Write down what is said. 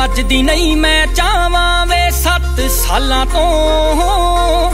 ਵੱਜਦੀ ਨਹੀਂ ਮੈਂ ਚਾਹਵਾਂ ਵੇ 7 ਸਾਲਾਂ ਤੋਂ